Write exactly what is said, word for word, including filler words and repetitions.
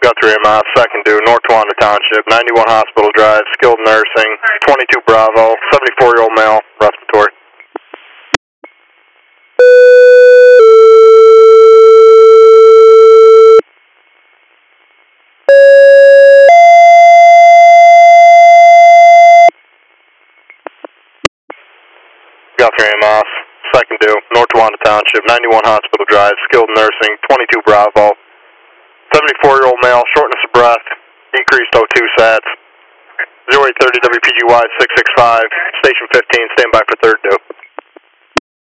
Guthrie M I, second due, North Towanda Township, ninety-one Hospital Drive, skilled nursing, twenty-two Bravo, seventy-four-year-old male, respiratory. Guthrie M I, second due, North Towanda Township, ninety-one Hospital Drive, skilled nursing, twenty-two Bravo, seventy-four-year-old male, shortness of breath, decreased O two sats, zero eight thirty W P G Y six six five, station fifteen, stand by for third due.